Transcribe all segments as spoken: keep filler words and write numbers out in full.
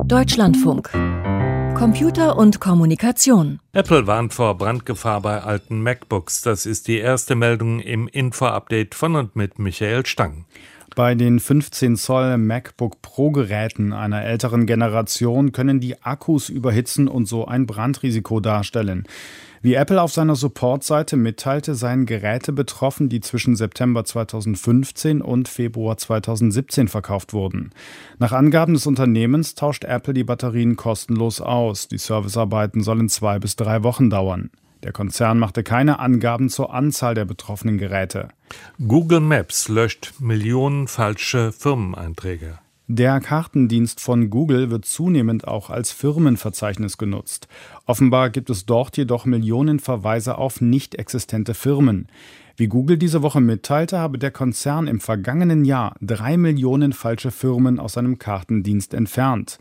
Deutschlandfunk. Computer und Kommunikation. Apple warnt vor Brandgefahr bei alten MacBooks. Das ist die erste Meldung im Info-Update von und mit Michael Stang. Bei den fünfzehn Zoll MacBook Pro-Geräten einer älteren Generation können die Akkus überhitzen und so ein Brandrisiko darstellen. Wie Apple auf seiner Support-Seite mitteilte, seien Geräte betroffen, die zwischen September zweitausendfünfzehn und Februar zweitausendsiebzehn verkauft wurden. Nach Angaben des Unternehmens tauscht Apple die Batterien kostenlos aus. Die Servicearbeiten sollen zwei bis drei Wochen dauern. Der Konzern machte keine Angaben zur Anzahl der betroffenen Geräte. Google Maps löscht Millionen falsche Firmeneinträge. Der Kartendienst von Google wird zunehmend auch als Firmenverzeichnis genutzt. Offenbar gibt es dort jedoch Millionen Verweise auf nicht existente Firmen. Wie Google diese Woche mitteilte, habe der Konzern im vergangenen Jahr drei Millionen falsche Firmen aus seinem Kartendienst entfernt.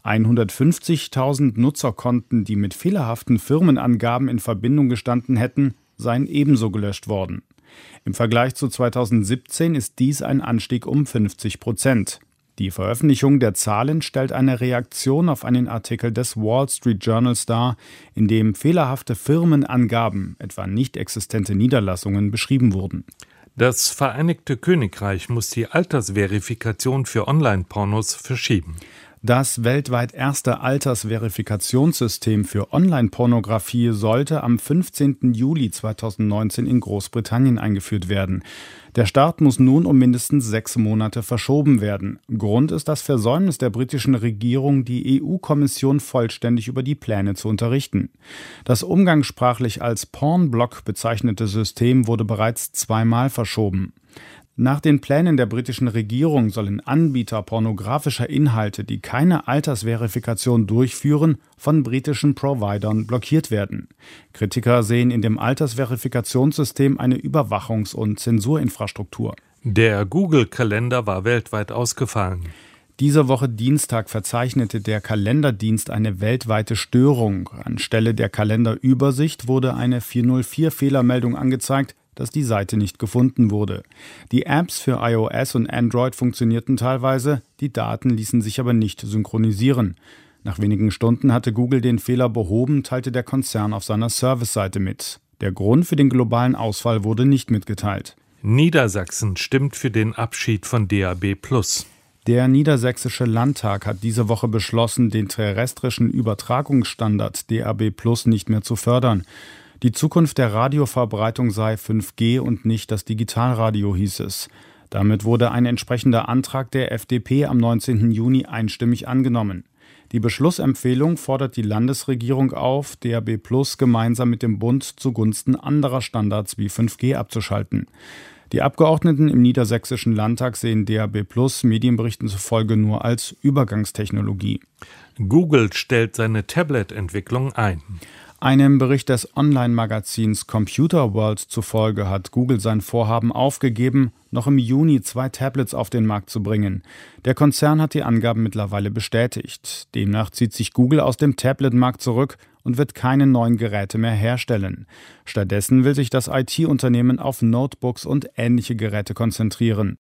hundertfünfzigtausend Nutzerkonten, die mit fehlerhaften Firmenangaben in Verbindung gestanden hätten, seien ebenso gelöscht worden. Im Vergleich zu zweitausendsiebzehn ist dies ein Anstieg um fünfzig Prozent. Die Veröffentlichung der Zahlen stellt eine Reaktion auf einen Artikel des Wall Street Journals dar, in dem fehlerhafte Firmenangaben, etwa nicht existente Niederlassungen, beschrieben wurden. Das Vereinigte Königreich muss die Altersverifikation für Online-Pornos verschieben. Das weltweit erste Altersverifikationssystem für Online-Pornografie sollte am fünfzehnten Juli zweitausendneunzehn in Großbritannien eingeführt werden. Der Start muss nun um mindestens sechs Monate verschoben werden. Grund ist das Versäumnis der britischen Regierung, die E U-Kommission vollständig über die Pläne zu unterrichten. Das umgangssprachlich als Pornblock bezeichnete System wurde bereits zweimal verschoben. Nach den Plänen der britischen Regierung sollen Anbieter pornografischer Inhalte, die keine Altersverifikation durchführen, von britischen Providern blockiert werden. Kritiker sehen in dem Altersverifikationssystem eine Überwachungs- und Zensurinfrastruktur. Der Google-Kalender war weltweit ausgefallen. Diese Woche Dienstag verzeichnete der Kalenderdienst eine weltweite Störung. Anstelle der Kalenderübersicht wurde eine vierhundervier-Fehlermeldung angezeigt, dass die Seite nicht gefunden wurde. Die Apps für iOS und Android funktionierten teilweise, die Daten ließen sich aber nicht synchronisieren. Nach wenigen Stunden hatte Google den Fehler behoben, teilte der Konzern auf seiner Service-Seite mit. Der Grund für den globalen Ausfall wurde nicht mitgeteilt. Niedersachsen stimmt für den Abschied von D A B plus. Der Niedersächsische Landtag hat diese Woche beschlossen, den terrestrischen Übertragungsstandard D A B plus nicht mehr zu fördern. Die Zukunft der Radioverbreitung sei fünf G und nicht das Digitalradio, hieß es. Damit wurde ein entsprechender Antrag der F D P am neunzehnten Juni einstimmig angenommen. Die Beschlussempfehlung fordert die Landesregierung auf, D A B plus gemeinsam mit dem Bund zugunsten anderer Standards wie fünf G abzuschalten. Die Abgeordneten im Niedersächsischen Landtag sehen D A B plus Medienberichten zufolge nur als Übergangstechnologie. Google stellt seine Tablet-Entwicklung ein. Einem Bericht des Online-Magazins Computer World zufolge hat Google sein Vorhaben aufgegeben, noch im Juni zwei Tablets auf den Markt zu bringen. Der Konzern hat die Angaben mittlerweile bestätigt. Demnach zieht sich Google aus dem Tablet-Markt zurück und wird keine neuen Geräte mehr herstellen. Stattdessen will sich das I T-Unternehmen auf Notebooks und ähnliche Geräte konzentrieren.